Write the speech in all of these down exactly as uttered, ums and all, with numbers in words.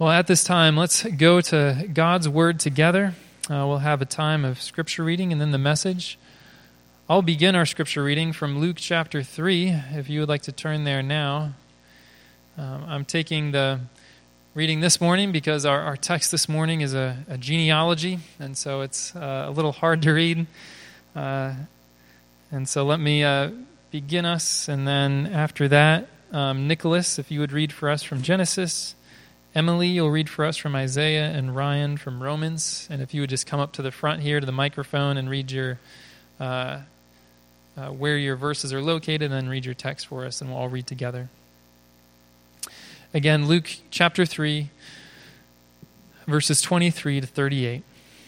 Well, at this time, let's go to God's Word together. Uh, we'll have a time of Scripture reading and then the message. I'll begin our Scripture reading from Luke chapter three, if you would like to turn there now. Um, I'm taking the reading this morning because our, our text this morning is a, a genealogy, and so it's uh, a little hard to read. Uh, and so let me uh, begin us, and then after that, um, Nicholas, if you would read for us from Genesis. Emily, you'll read for us from Isaiah, and Ryan from Romans. And if you would just come up to the front here to the microphone and read your uh, uh, where your verses are located, and then read your text for us, and we'll all read together. Again, Luke chapter three, verses twenty-three to thirty-eight.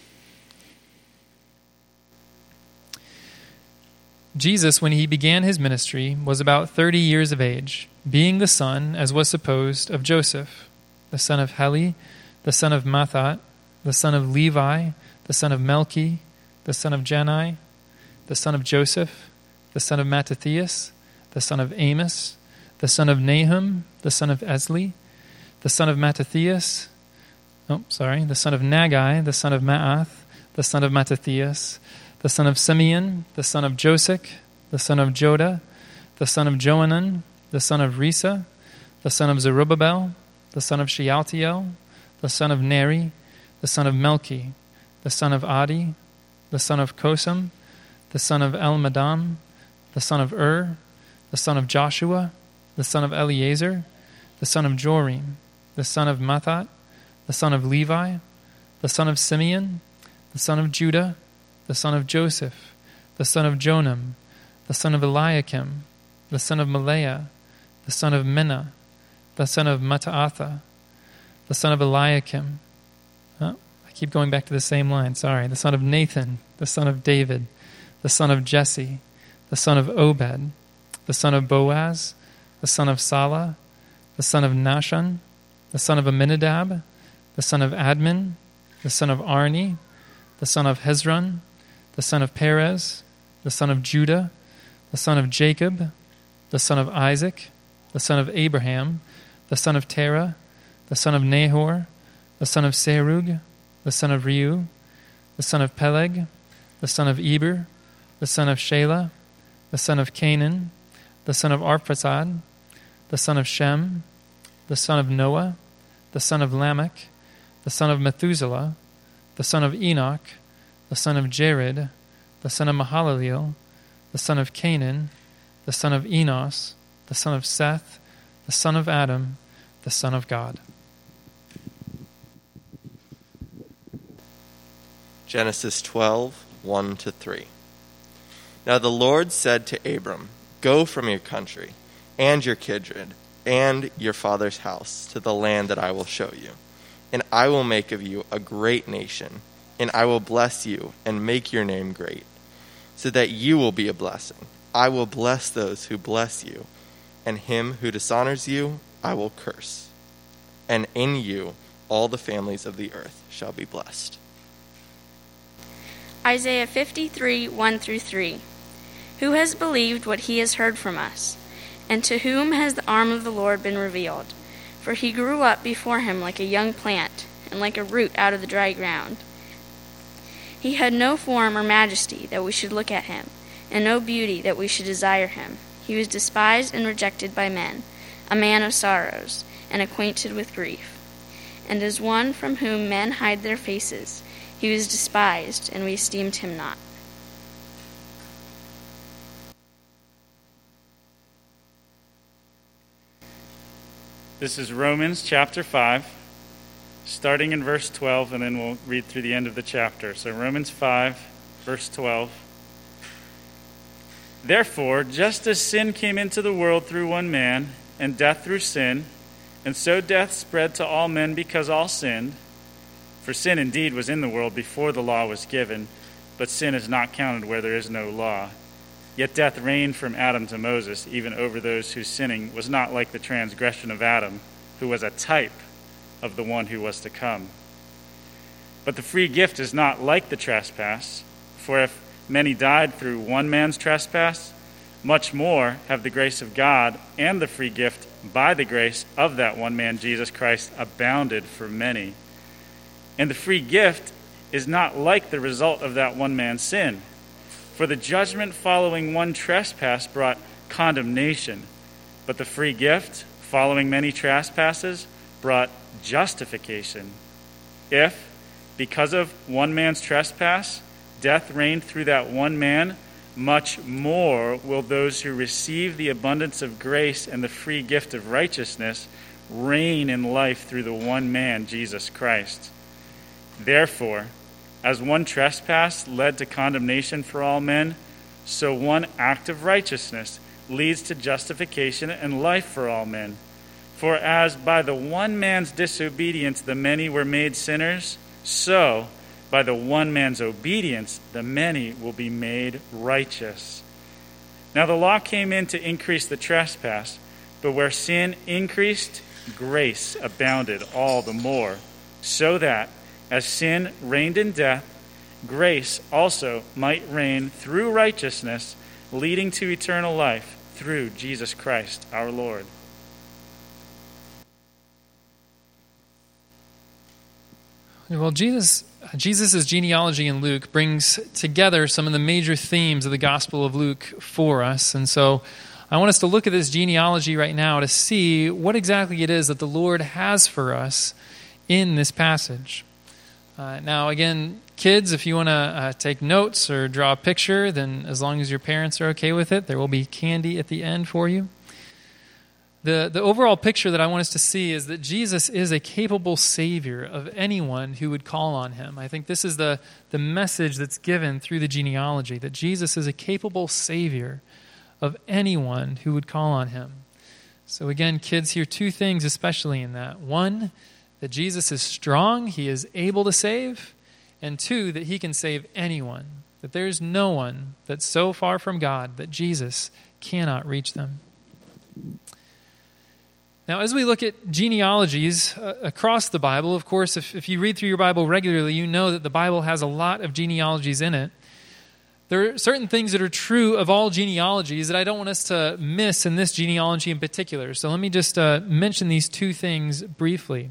Jesus, when he began his ministry, was about thirty years of age, being the son, as was supposed, of Joseph, the son of Heli, the son of Matthat, the son of Levi, the son of Melchi, the son of Jannai, the son of Joseph, the son of Mattathias, the son of Amos, the son of Nahum, the son of Esli, the son of Mattathias, oh, sorry, the son of Nagai, the son of Maath, the son of Mattathias, the son of Simeon, the son of Josek, the son of Joda, the son of Joanan, the son of Risa, the son of Zerubbabel, the son of Shealtiel, the son of Neri, the son of Melchi, the son of Adi, the son of Kosam, the son of Elmadam, the son of Ur, the son of Joshua, the son of Eleazar, the son of Jorim, the son of Matthat, the son of Levi, the son of Simeon, the son of Judah, the son of Joseph, the son of Jonam, the son of Eliakim, the son of Malaiah, the son of Menah, the son of Matta'atha, the son of Eliakim. Oh, I keep going back to the same line, sorry. The son of Nathan, the son of David, the son of Jesse, the son of Obed, the son of Boaz, the son of Salah, the son of Nashon, the son of Aminadab, the son of Admin, the son of Arni, the son of Hezron, the son of Perez, the son of Judah, the son of Jacob, the son of Isaac, the son of Abraham, the son of Terah, the son of Nahor, the son of Serug, the son of Reu, the son of Peleg, the son of Eber, the son of Shelah, the son of Canaan, the son of Arphaxad, the son of Shem, the son of Noah, the son of Lamech, the son of Methuselah, the son of Enoch, the son of Jared, the son of Mahalaleel, the son of Canaan, the son of Enos, the son of Seth, the son of Adam, the son of God. Genesis twelve, one to three. Now the Lord said to Abram, "Go from your country, and your kindred, and your father's house, to the land that I will show you. And I will make of you a great nation, and I will bless you, and make your name great, so that you will be a blessing. I will bless those who bless you, and him who dishonors you I will curse. And in you all the families of the earth shall be blessed." Isaiah fifty-three, one through three. Who has believed what he has heard from us? And to whom has the arm of the Lord been revealed? For he grew up before him like a young plant, and like a root out of the dry ground. He had no form or majesty that we should look at him, and no beauty that we should desire him. He was despised and rejected by men, a man of sorrows, and acquainted with grief. And as one from whom men hide their faces, he was despised, and we esteemed him not. This is Romans chapter five, starting in verse twelve, and then we'll read through the end of the chapter. So Romans five, verse twelve. Therefore, just as sin came into the world through one man, and death through sin, and so death spread to all men because all sinned. For sin indeed was in the world before the law was given, but sin is not counted where there is no law. Yet death reigned from Adam to Moses, even over those whose sinning was not like the transgression of Adam, who was a type of the one who was to come. But the free gift is not like the trespass, for if many died through one man's trespass, much more have the grace of God and the free gift by the grace of that one man, Jesus Christ, abounded for many. And the free gift is not like the result of that one man's sin. For the judgment following one trespass brought condemnation, but the free gift following many trespasses brought justification. If, because of one man's trespass, death reigned through that one man, much more will those who receive the abundance of grace and the free gift of righteousness reign in life through the one man, Jesus Christ. Therefore, as one trespass led to condemnation for all men, so one act of righteousness leads to justification and life for all men. For as by the one man's disobedience the many were made sinners, so by the one man's obedience the many will be made righteous. Now the law came in to increase the trespass, but where sin increased, grace abounded all the more, so that, as sin reigned in death, grace also might reign through righteousness, leading to eternal life through Jesus Christ our Lord. Well, Jesus, Jesus' genealogy in Luke brings together some of the major themes of the Gospel of Luke for us. And so I want us to look at this genealogy right now to see what exactly it is that the Lord has for us in this passage. Uh, now, again, kids, if you want to uh, take notes or draw a picture, then as long as your parents are okay with it, there will be candy at the end for you. The, the overall picture that I want us to see is that Jesus is a capable Savior of anyone who would call on him. I think this is the, the message that's given through the genealogy, that Jesus is a capable Savior of anyone who would call on him. So again, kids, hear two things especially in that. One, that Jesus is strong, he is able to save. And two, that he can save anyone, that there is no one that's so far from God that Jesus cannot reach them. Now, as we look at genealogies uh, across the Bible, of course, if, if you read through your Bible regularly, you know that the Bible has a lot of genealogies in it. There are certain things that are true of all genealogies that I don't want us to miss in this genealogy in particular. So let me just uh, mention these two things briefly.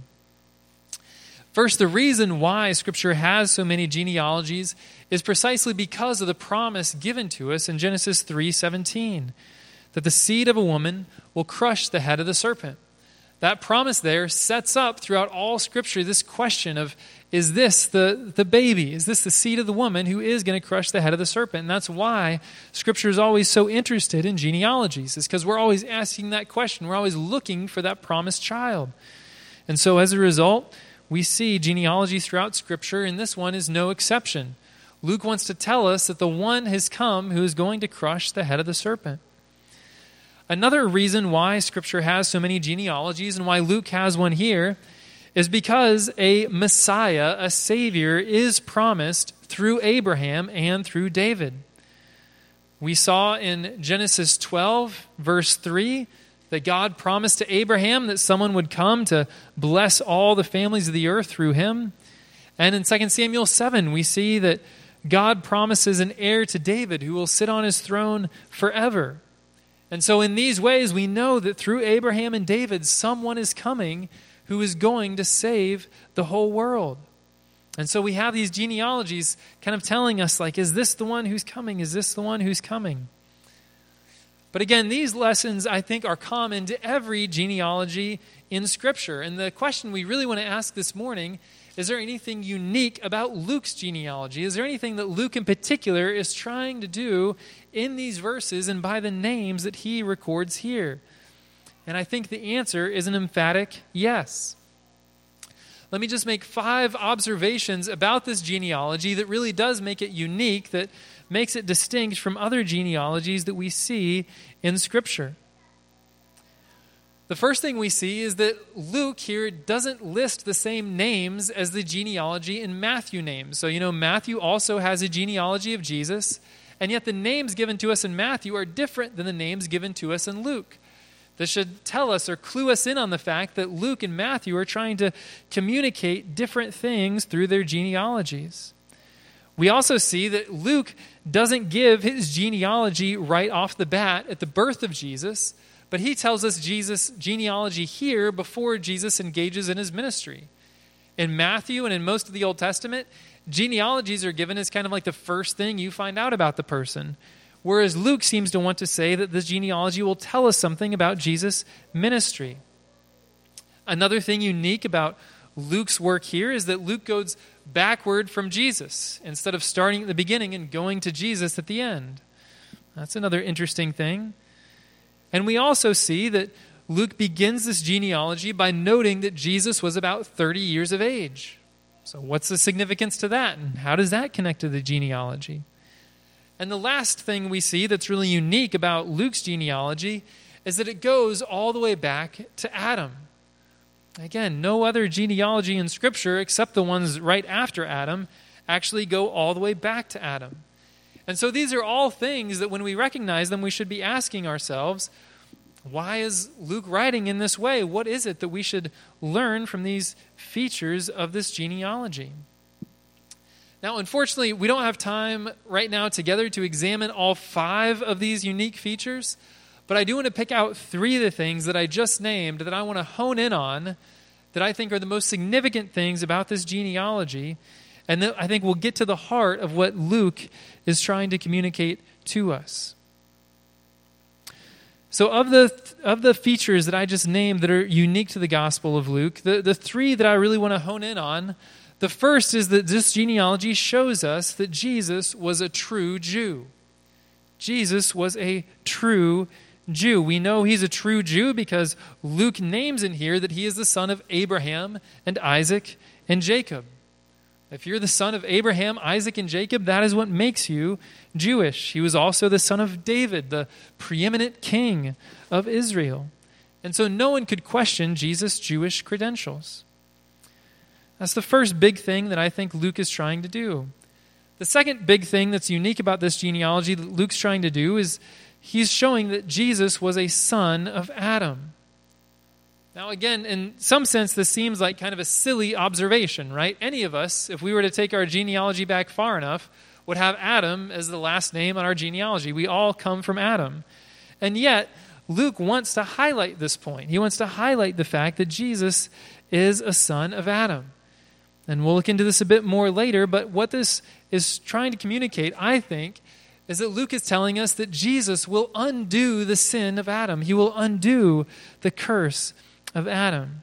First, the reason why Scripture has so many genealogies is precisely because of the promise given to us in Genesis three seventeen, that the seed of a woman will crush the head of the serpent. That promise there sets up throughout all Scripture this question of, is this the, the baby? Is this the seed of the woman who is going to crush the head of the serpent? And that's why Scripture is always so interested in genealogies. It's because we're always asking that question. We're always looking for that promised child. And so as a result, we see genealogies throughout Scripture, and this one is no exception. Luke wants to tell us that the one has come who is going to crush the head of the serpent. Another reason why Scripture has so many genealogies and why Luke has one here is because a Messiah, a Savior, is promised through Abraham and through David. We saw in Genesis twelve, verse three, that God promised to Abraham that someone would come to bless all the families of the earth through him. And in Second Samuel seven, we see that God promises an heir to David who will sit on his throne forever. And so in these ways, we know that through Abraham and David, someone is coming who is going to save the whole world. And so we have these genealogies kind of telling us, like, is this the one who's coming? Is this the one who's coming? But again, these lessons, I think, are common to every genealogy in Scripture. And the question we really want to ask this morning, is there anything unique about Luke's genealogy? Is there anything that Luke in particular is trying to do in these verses and by the names that he records here? And I think the answer is an emphatic yes. Let me just make five observations about this genealogy that really does make it unique, that makes it distinct from other genealogies that we see in Scripture. The first thing we see is that Luke here doesn't list the same names as the genealogy in Matthew names. So, you know, Matthew also has a genealogy of Jesus, and yet the names given to us in Matthew are different than the names given to us in Luke. This should tell us or clue us in on the fact that Luke and Matthew are trying to communicate different things through their genealogies. We also see that Luke doesn't give his genealogy right off the bat at the birth of Jesus, But he tells us Jesus' genealogy here before Jesus engages in his ministry. In Matthew and in most of the Old Testament, genealogies are given as kind of like the first thing you find out about the person. Whereas Luke seems to want to say that this genealogy will tell us something about Jesus' ministry. Another thing unique about Luke's work here is that Luke goes backward from Jesus instead of starting at the beginning and going to Jesus at the end. That's another interesting thing. And we also see that Luke begins this genealogy by noting that Jesus was about thirty years of age. So what's the significance to that, and how does that connect to the genealogy? And the last thing we see that's really unique about Luke's genealogy is that it goes all the way back to Adam. Again, no other genealogy in Scripture, except the ones right after Adam, actually go all the way back to Adam. And so these are all things that when we recognize them, we should be asking ourselves, why is Luke writing in this way? What is it that we should learn from these features of this genealogy? Now, unfortunately, we don't have time right now together to examine all five of these unique features, but I do want to pick out three of the things that I just named that I want to hone in on that I think are the most significant things about this genealogy, and that I think will get to the heart of what Luke is trying to communicate to us. So of the of the features that I just named that are unique to the Gospel of Luke, the, the three that I really want to hone in on, the first is that this genealogy shows us that Jesus was a true Jew. Jesus was a true Jew. We know he's a true Jew because Luke names in here that he is the son of Abraham and Isaac and Jacob. If you're the son of Abraham, Isaac, and Jacob, that is what makes you Jewish. He was also the son of David, the preeminent king of Israel. And so no one could question Jesus' Jewish credentials. That's the first big thing that I think Luke is trying to do. The second big thing that's unique about this genealogy that Luke's trying to do is he's showing that Jesus was a son of Adam. Now, again, in some sense, this seems like kind of a silly observation, right? Any of us, if we were to take our genealogy back far enough, would have Adam as the last name on our genealogy. We all come from Adam. And yet, Luke wants to highlight this point. He wants to highlight the fact that Jesus is a son of Adam. And we'll look into this a bit more later, but what this is trying to communicate, I think, is that Luke is telling us that Jesus will undo the sin of Adam. He will undo the curse of Adam.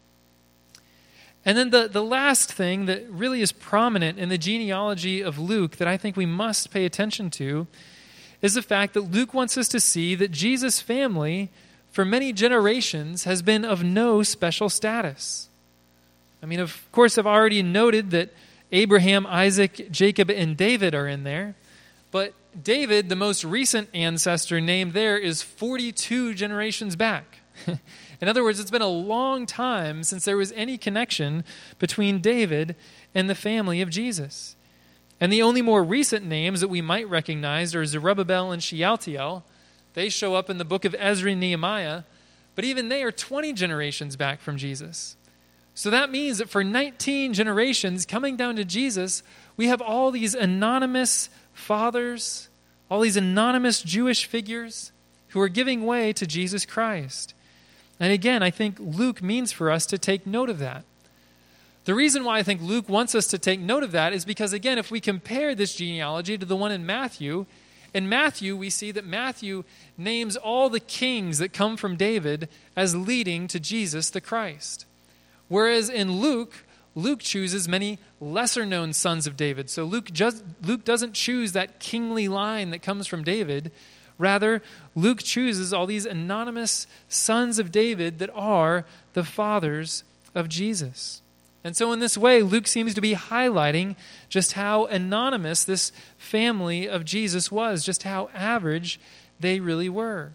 And then the, the last thing that really is prominent in the genealogy of Luke that I think we must pay attention to is the fact that Luke wants us to see that Jesus' family for many generations has been of no special status. I mean, of course, I've already noted that Abraham, Isaac, Jacob, and David are in there, but David, the most recent ancestor named there, is forty-two generations back. In other words, it's been a long time since there was any connection between David and the family of Jesus. And the only more recent names that we might recognize are Zerubbabel and Shealtiel. They show up in the book of Ezra and Nehemiah, but even they are twenty generations back from Jesus. So that means that for nineteen generations coming down to Jesus, we have all these anonymous fathers, all these anonymous Jewish figures who are giving way to Jesus Christ. And again, I think Luke means for us to take note of that. The reason why I think Luke wants us to take note of that is because, again, if we compare this genealogy to the one in Matthew, in Matthew we see that Matthew names all the kings that come from David as leading to Jesus the Christ. Whereas in Luke, Luke chooses many lesser-known sons of David. So Luke just, Luke doesn't choose that kingly line that comes from David. Rather, Luke chooses all these anonymous sons of David that are the fathers of Jesus. And so in this way, Luke seems to be highlighting just how anonymous this family of Jesus was, just how average they really were.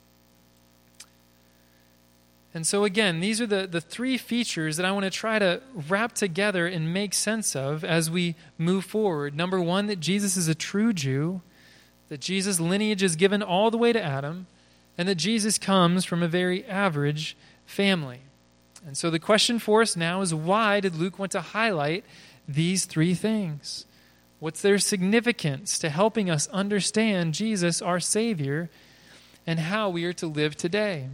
And so again, these are the, the three features that I want to try to wrap together and make sense of as we move forward. Number one, that Jesus is a true Jew, that Jesus' lineage is given all the way to Adam, and that Jesus comes from a very average family. And so the question for us now is, why did Luke want to highlight these three things? What's their significance to helping us understand Jesus, our Savior, and how we are to live today.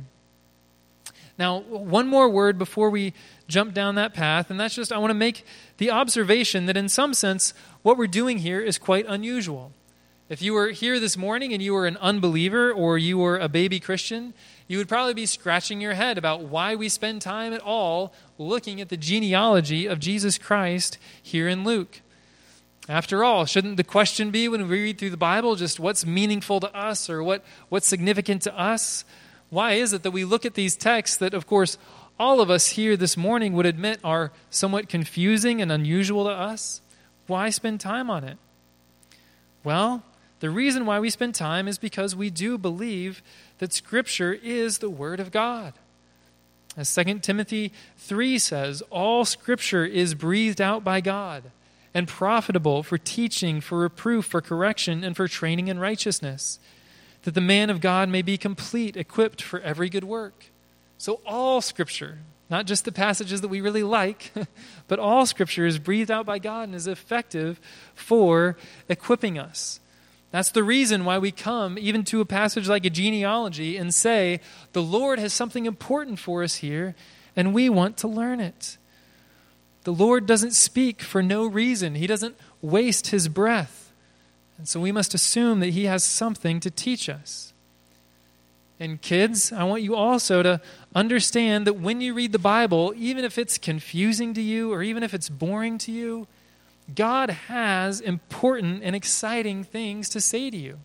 Now, one more word before we jump down that path, and that's just I want to make the observation that in some sense, what we're doing here is quite unusual. If you were here this morning and you were an unbeliever or you were a baby Christian, you would probably be scratching your head about why we spend time at all looking at the genealogy of Jesus Christ here in Luke. After all, shouldn't the question be when we read through the Bible just what's meaningful to us or what, what's significant to us? Why is it that we look at these texts that, of course, all of us here this morning would admit are somewhat confusing and unusual to us? Why spend time on it? Well, the reason why we spend time is because we do believe that Scripture is the Word of God. As Second Timothy three says, all Scripture is breathed out by God and profitable for teaching, for reproof, for correction, and for training in righteousness, that the man of God may be complete, equipped for every good work. So all Scripture, not just the passages that we really like, but all Scripture is breathed out by God and is effective for equipping us. That's the reason why we come even to a passage like a genealogy and say, the Lord has something important for us here, and we want to learn it. The Lord doesn't speak for no reason. He doesn't waste his breath. And so we must assume that he has something to teach us. And kids, I want you also to understand that when you read the Bible, even if it's confusing to you or even if it's boring to you, God has important and exciting things to say to you.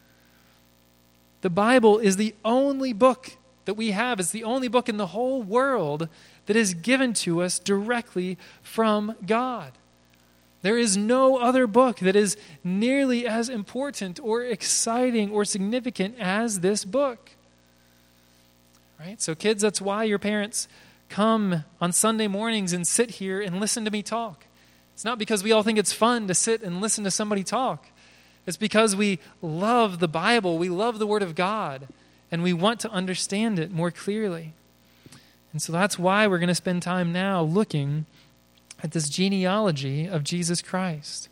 The Bible is the only book that we have. It's the only book in the whole world that is given to us directly from God. There is no other book that is nearly as important or exciting or significant as this book. Right? So kids, that's why your parents come on Sunday mornings and sit here and listen to me talk. It's not because we all think it's fun to sit and listen to somebody talk. It's because we love the Bible, we love the Word of God, and we want to understand it more clearly. And so that's why we're going to spend time now looking at this genealogy of Jesus Christ.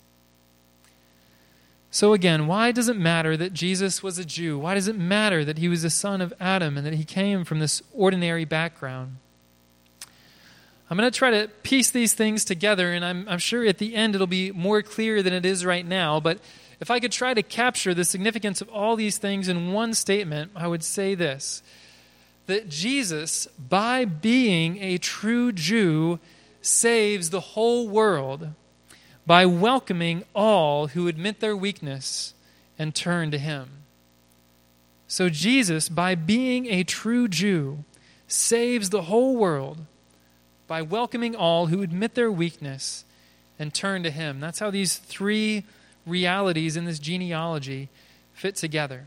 So again, why does it matter that Jesus was a Jew? Why does it matter that he was the son of Adam and that he came from this ordinary background? I'm going to try to piece these things together, and I'm, I'm sure at the end it'll be more clear than it is right now. But if I could try to capture the significance of all these things in one statement, I would say this, that Jesus, by being a true Jew, saves the whole world by welcoming all who admit their weakness and turn to him. So Jesus, by being a true Jew, saves the whole world by welcoming all who admit their weakness and turn to him. That's how these three realities in this genealogy fit together.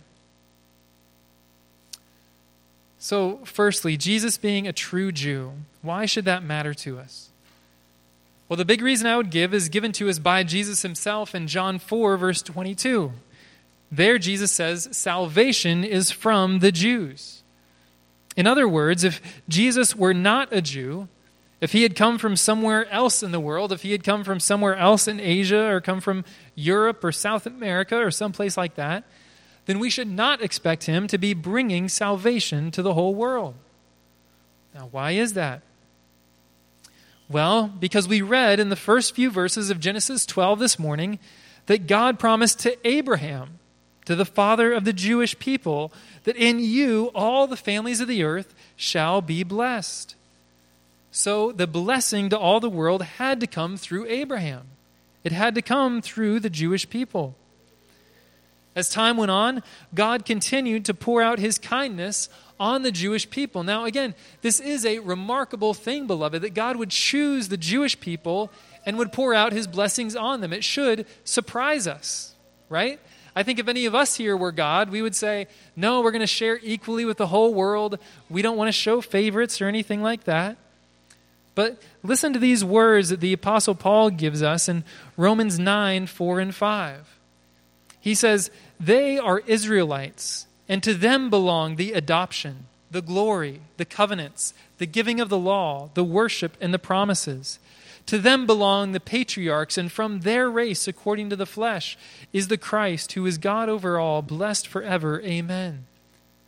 So, firstly, Jesus being a true Jew, why should that matter to us? Well, the big reason I would give is given to us by Jesus himself in John four, verse twenty-two. There Jesus says, salvation is from the Jews. In other words, if Jesus were not a Jew, if he had come from somewhere else in the world, if he had come from somewhere else in Asia or come from Europe or South America or someplace like that, then we should not expect him to be bringing salvation to the whole world. Now, why is that? Well, because we read in the first few verses of Genesis twelve this morning that God promised to Abraham, to the father of the Jewish people, that in you all the families of the earth shall be blessed. So the blessing to all the world had to come through Abraham. It had to come through the Jewish people. As time went on, God continued to pour out his kindness on the Jewish people. Now again, this is a remarkable thing, beloved, that God would choose the Jewish people and would pour out his blessings on them. It should surprise us, right? I think if any of us here were God, we would say, no, we're going to share equally with the whole world. We don't want to show favorites or anything like that. But listen to these words that the Apostle Paul gives us in Romans nine, four and five. He says, they are Israelites, and to them belong the adoption, the glory, the covenants, the giving of the law, the worship, and the promises. To them belong the patriarchs, and from their race, according to the flesh, is the Christ, who is God over all, blessed forever. Amen.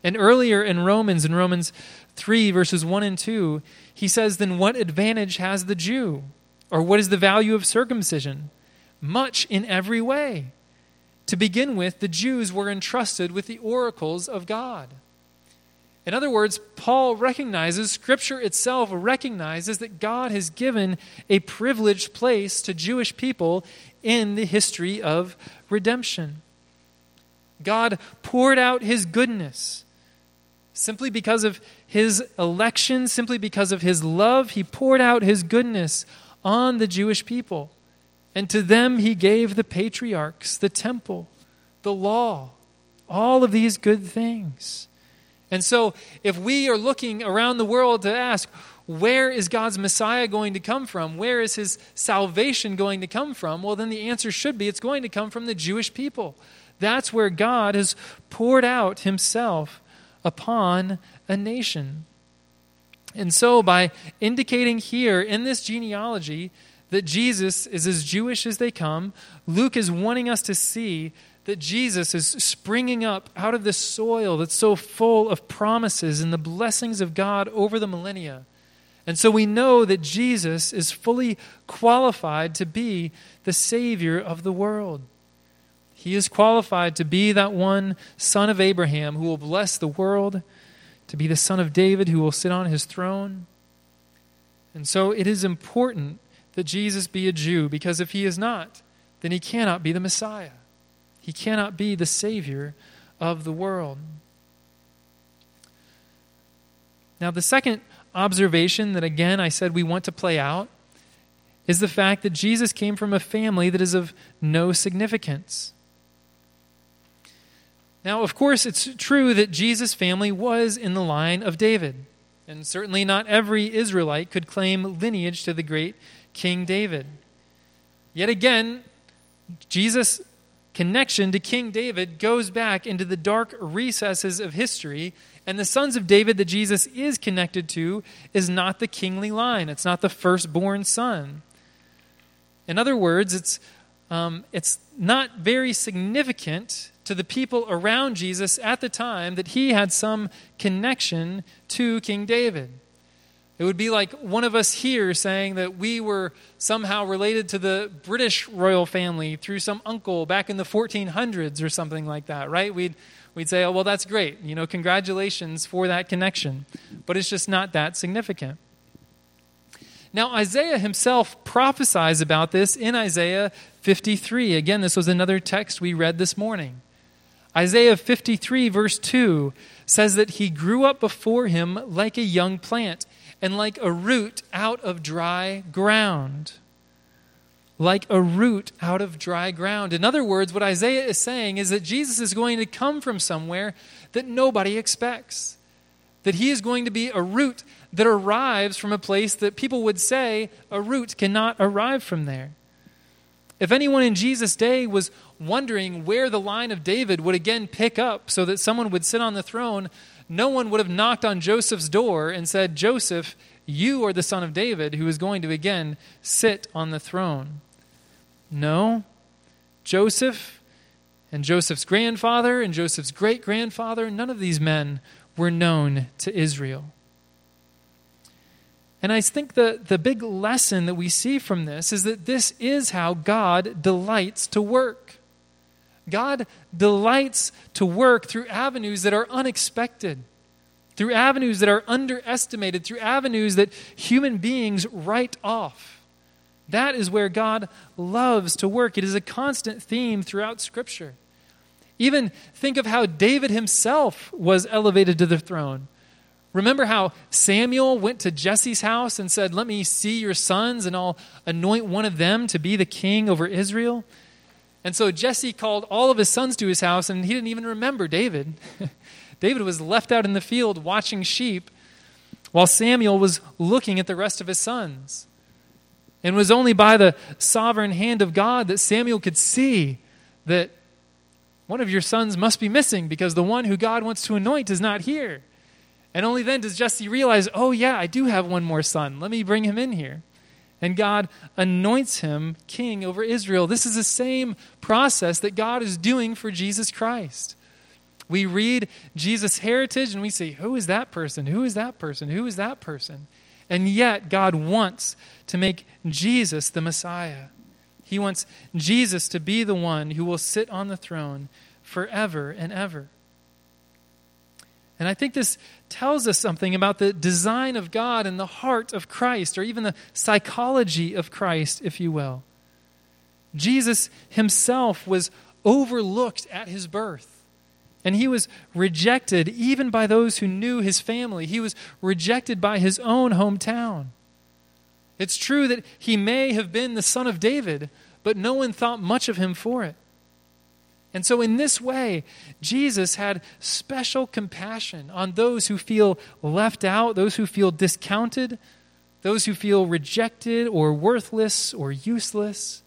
And earlier in Romans, in Romans three, verses one and two, he says, then what advantage has the Jew? Or what is the value of circumcision? Much in every way. To begin with, the Jews were entrusted with the oracles of God. In other words, Paul recognizes, Scripture itself recognizes that God has given a privileged place to Jewish people in the history of redemption. God poured out his goodness. Simply because of his election, simply because of his love, he poured out his goodness on the Jewish people. And to them he gave the patriarchs, the temple, the law, all of these good things. And so if we are looking around the world to ask, where is God's Messiah going to come from? Where is his salvation going to come from? Well, then the answer should be it's going to come from the Jewish people. That's where God has poured out himself upon a nation. And so by indicating here in this genealogy that Jesus is as Jewish as they come, Luke is wanting us to see that Jesus is springing up out of this soil that's so full of promises and the blessings of God over the millennia. And so we know that Jesus is fully qualified to be the Savior of the world. He is qualified to be that one son of Abraham who will bless the world, to be the son of David who will sit on his throne. And so it is important that Jesus be a Jew, because if he is not, then he cannot be the Messiah. He cannot be the Savior of the world. Now, the second observation that, again, I said we want to play out is the fact that Jesus came from a family that is of no significance. Now, of course, it's true that Jesus' family was in the line of David, and certainly not every Israelite could claim lineage to the great King David. Yet again, Jesus' connection to King David goes back into the dark recesses of history, and the sons of David that Jesus is connected to is not the kingly line. It's not the firstborn son. In other words, it's um, it's not very significant to the people around Jesus at the time that he had some connection to King David. It would be like one of us here saying that we were somehow related to the British royal family through some uncle back in the fourteen hundreds or something like that, right? We'd we'd say, oh, well, that's great. You know, congratulations for that connection. But it's just not that significant. Now, Isaiah himself prophesies about this in Isaiah fifty-three. Again, this was another text we read this morning. Isaiah fifty-three, verse two, says that he grew up before him like a young plant, and like a root out of dry ground. Like a root out of dry ground. In other words, what Isaiah is saying is that Jesus is going to come from somewhere that nobody expects. That he is going to be a root that arrives from a place that people would say a root cannot arrive from there. If anyone in Jesus' day was wondering where the line of David would again pick up so that someone would sit on the throne, no one would have knocked on Joseph's door and said, Joseph, you are the son of David who is going to again sit on the throne. No, Joseph and Joseph's grandfather and Joseph's great-grandfather, none of these men were known to Israel. And I think the, the big lesson that we see from this is that this is how God delights to work. God delights to work through avenues that are unexpected, through avenues that are underestimated, through avenues that human beings write off. That is where God loves to work. It is a constant theme throughout Scripture. Even think of how David himself was elevated to the throne. Remember how Samuel went to Jesse's house and said, let me see your sons and I'll anoint one of them to be the king over Israel? And so Jesse called all of his sons to his house, and he didn't even remember David. David was left out in the field watching sheep while Samuel was looking at the rest of his sons. And it was only by the sovereign hand of God that Samuel could see that one of your sons must be missing because the one who God wants to anoint is not here. And only then does Jesse realize, oh yeah, I do have one more son. Let me bring him in here. And God anoints him king over Israel. This is the same process that God is doing for Jesus Christ. We read Jesus' heritage and we say, who is that person? Who is that person? Who is that person? And yet God wants to make Jesus the Messiah. He wants Jesus to be the one who will sit on the throne forever and ever. And I think this tells us something about the design of God and the heart of Christ, or even the psychology of Christ, if you will. Jesus himself was overlooked at his birth. And he was rejected even by those who knew his family. He was rejected by his own hometown. It's true that he may have been the son of David, but no one thought much of him for it. And so in this way, Jesus had special compassion on those who feel left out, those who feel discounted, those who feel rejected or worthless or useless.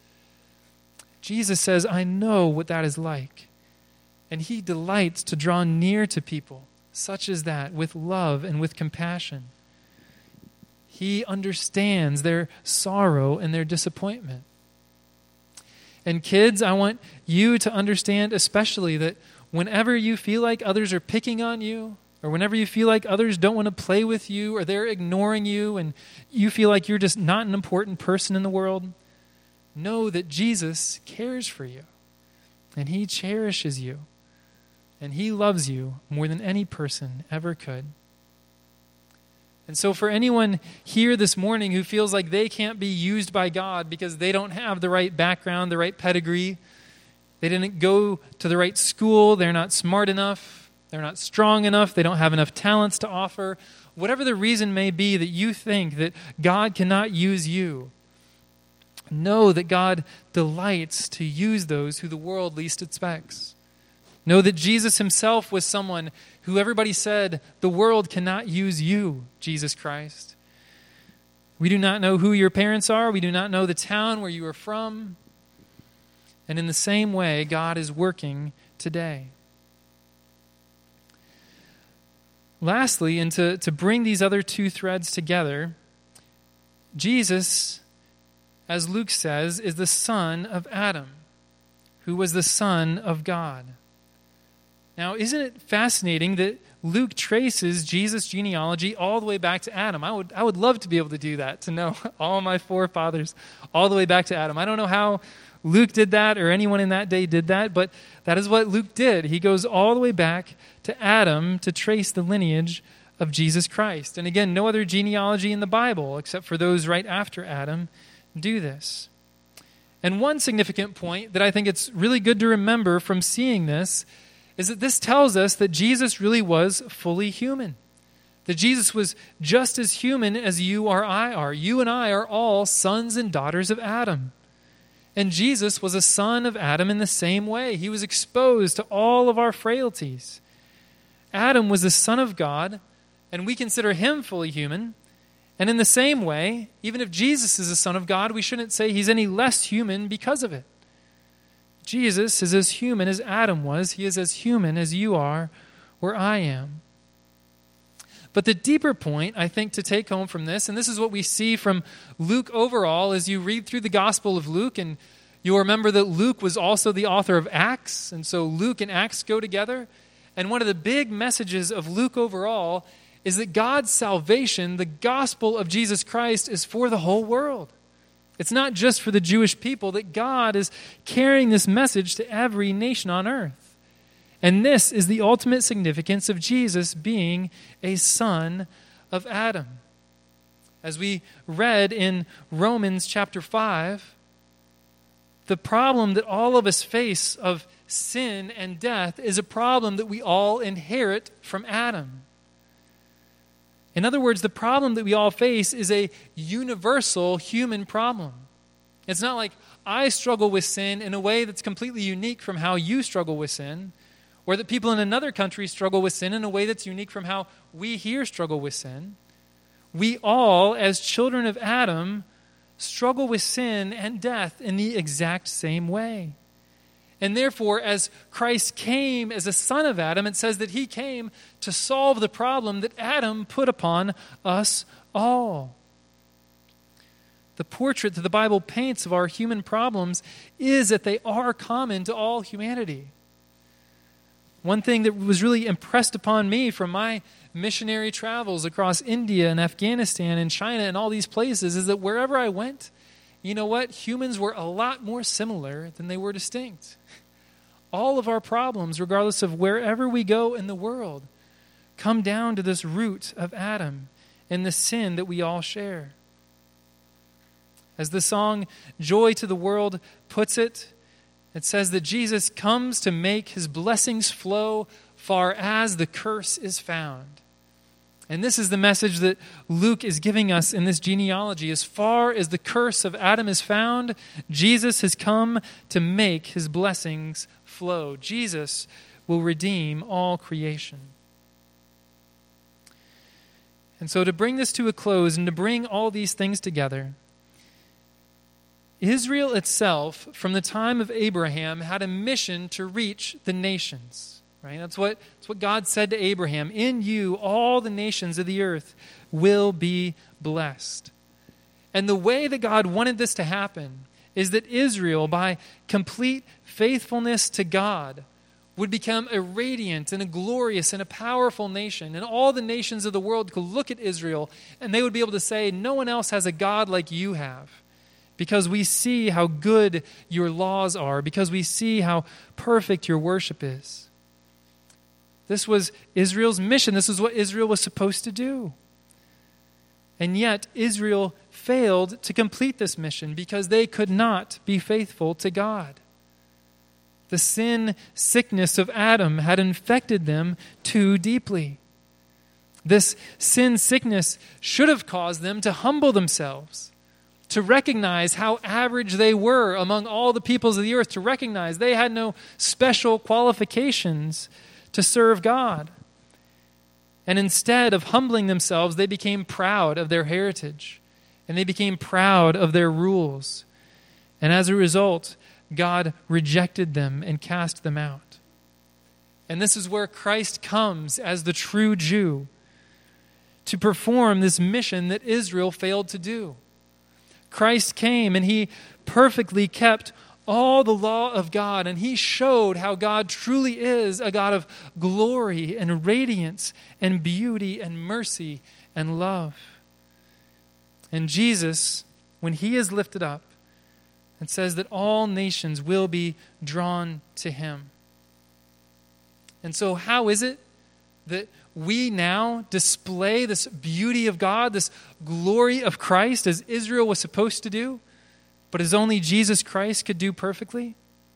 Jesus says, I know what that is like. And he delights to draw near to people such as that with love and with compassion. He understands their sorrow and their disappointment. And kids, I want you to understand especially that whenever you feel like others are picking on you, or whenever you feel like others don't want to play with you, or they're ignoring you, and you feel like you're just not an important person in the world, know that Jesus cares for you, and he cherishes you. And he loves you more than any person ever could. And so for anyone here this morning who feels like they can't be used by God because they don't have the right background, the right pedigree, they didn't go to the right school, they're not smart enough, they're not strong enough, they don't have enough talents to offer, whatever the reason may be that you think that God cannot use you, know that God delights to use those who the world least expects. Know that Jesus himself was someone who everybody said, the world cannot use you, Jesus Christ. We do not know who your parents are. We do not know the town where you are from. And in the same way, God is working today. Lastly, and to, to bring these other two threads together, Jesus, as Luke says, is the son of Adam, who was the son of God. Now, isn't it fascinating that Luke traces Jesus' genealogy all the way back to Adam? I would I would love to be able to do that, to know all my forefathers all the way back to Adam. I don't know how Luke did that or anyone in that day did that, but that is what Luke did. He goes all the way back to Adam to trace the lineage of Jesus Christ. And again, no other genealogy in the Bible, except for those right after Adam, do this. And one significant point that I think it's really good to remember from seeing this is that this tells us that Jesus really was fully human. That Jesus was just as human as you or I are. You and I are all sons and daughters of Adam. And Jesus was a son of Adam in the same way. He was exposed to all of our frailties. Adam was the son of God, and we consider him fully human. And in the same way, even if Jesus is a son of God, we shouldn't say he's any less human because of it. Jesus is as human as Adam was. He is as human as you are or I am. But the deeper point, I think, to take home from this, and this is what we see from Luke overall as you read through the Gospel of Luke, and you'll remember that Luke was also the author of Acts, and so Luke and Acts go together. And one of the big messages of Luke overall is that God's salvation, the gospel of Jesus Christ, is for the whole world. It's not just for the Jewish people, that God is carrying this message to every nation on earth. And this is the ultimate significance of Jesus being a son of Adam. As we read in Romans chapter five, the problem that all of us face of sin and death is a problem that we all inherit from Adam. In other words, the problem that we all face is a universal human problem. It's not like I struggle with sin in a way that's completely unique from how you struggle with sin, or that people in another country struggle with sin in a way that's unique from how we here struggle with sin. We all, as children of Adam, struggle with sin and death in the exact same way. And therefore, as Christ came as a son of Adam, it says that he came to solve the problem that Adam put upon us all. The portrait that the Bible paints of our human problems is that they are common to all humanity. One thing that was really impressed upon me from my missionary travels across India and Afghanistan and China and all these places is that wherever I went, you know what? Humans were a lot more similar than they were distinct. All of our problems, regardless of wherever we go in the world, come down to this root of Adam and the sin that we all share. As the song Joy to the World puts it, it says that Jesus comes to make his blessings flow far as the curse is found. And this is the message that Luke is giving us in this genealogy. As far as the curse of Adam is found, Jesus has come to make his blessings flow. Jesus will redeem all creation. And so to bring this to a close and to bring all these things together, Israel itself, from the time of Abraham, had a mission to reach the nations. Right? That's what, that's what God said to Abraham. In you, all the nations of the earth will be blessed. And the way that God wanted this to happen is that Israel, by complete faithfulness to God, would become a radiant and a glorious and a powerful nation. And all the nations of the world could look at Israel and they would be able to say, no one else has a God like you have. Because we see how good your laws are. Because we see how perfect your worship is. This was Israel's mission. This is what Israel was supposed to do. And yet, Israel failed to complete this mission because they could not be faithful to God. The sin sickness of Adam had infected them too deeply. This sin sickness should have caused them to humble themselves, to recognize how average they were among all the peoples of the earth, to recognize they had no special qualifications to serve God. And instead of humbling themselves, they became proud of their heritage. And they became proud of their rules. And as a result, God rejected them and cast them out. And this is where Christ comes as the true Jew to perform this mission that Israel failed to do. Christ came and he perfectly kept all the law of God, and he showed how God truly is a God of glory and radiance and beauty and mercy and love. And Jesus, when he is lifted up, it says that all nations will be drawn to him. And so how is it that we now display this beauty of God, this glory of Christ as Israel was supposed to do, but as only Jesus Christ could do perfectly?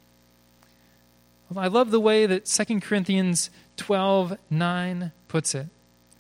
Well, I love the way that Second Corinthians twelve nine puts it.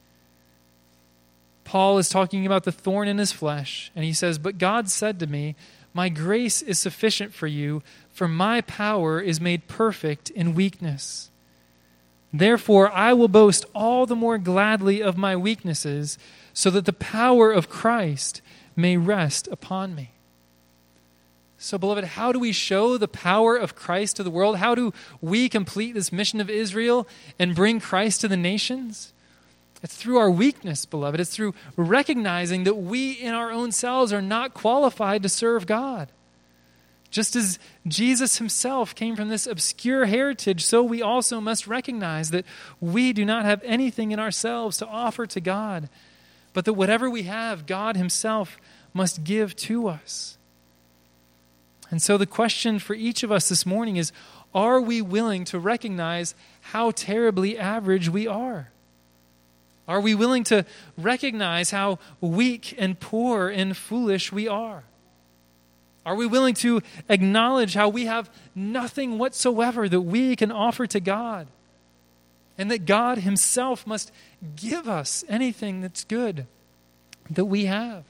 Paul is talking about the thorn in his flesh, and he says, "But God said to me, my grace is sufficient for you, for my power is made perfect in weakness. Therefore, I will boast all the more gladly of my weaknesses, so that the power of Christ may rest upon me." So, beloved, how do we show the power of Christ to the world? How do we complete this mission of Israel and bring Christ to the nations? It's through our weakness, beloved. It's through recognizing that we in our own selves are not qualified to serve God. Just as Jesus himself came from this obscure heritage, so we also must recognize that we do not have anything in ourselves to offer to God, but that whatever we have, God himself must give to us. And so the question for each of us this morning is, are we willing to recognize how terribly average we are? Are we willing to recognize how weak and poor and foolish we are? Are we willing to acknowledge how we have nothing whatsoever that we can offer to God? And that God himself must give us anything that's good that we have?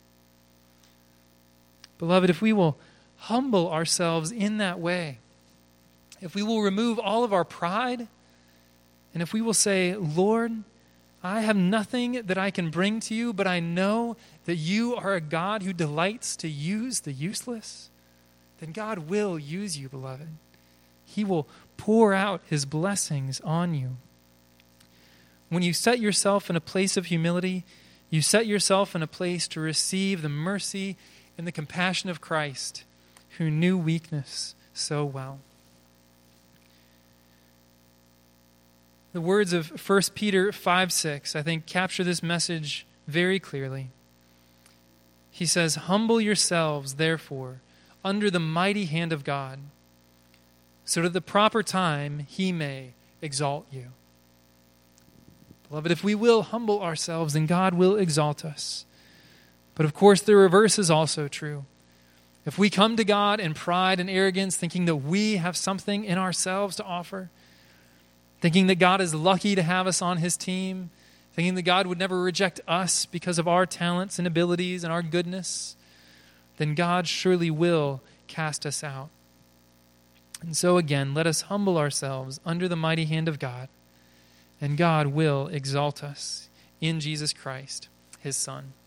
Beloved, if we will humble ourselves in that way, if we will remove all of our pride, and if we will say, "Lord, I have nothing that I can bring to you, but I know that you are a God who delights to use the useless," then God will use you, beloved. He will pour out his blessings on you. When you set yourself in a place of humility, you set yourself in a place to receive the mercy and the compassion of Christ, who knew weakness so well. The words of First Peter five six, I think, capture this message very clearly. He says, "Humble yourselves, therefore, under the mighty hand of God, so that at the proper time he may exalt you." Beloved, if we will humble ourselves, then God will exalt us. But of course, the reverse is also true. If we come to God in pride and arrogance, thinking that we have something in ourselves to offer, thinking that God is lucky to have us on his team, thinking that God would never reject us because of our talents and abilities and our goodness, then God surely will cast us out. And so again, let us humble ourselves under the mighty hand of God, and God will exalt us in Jesus Christ, his Son.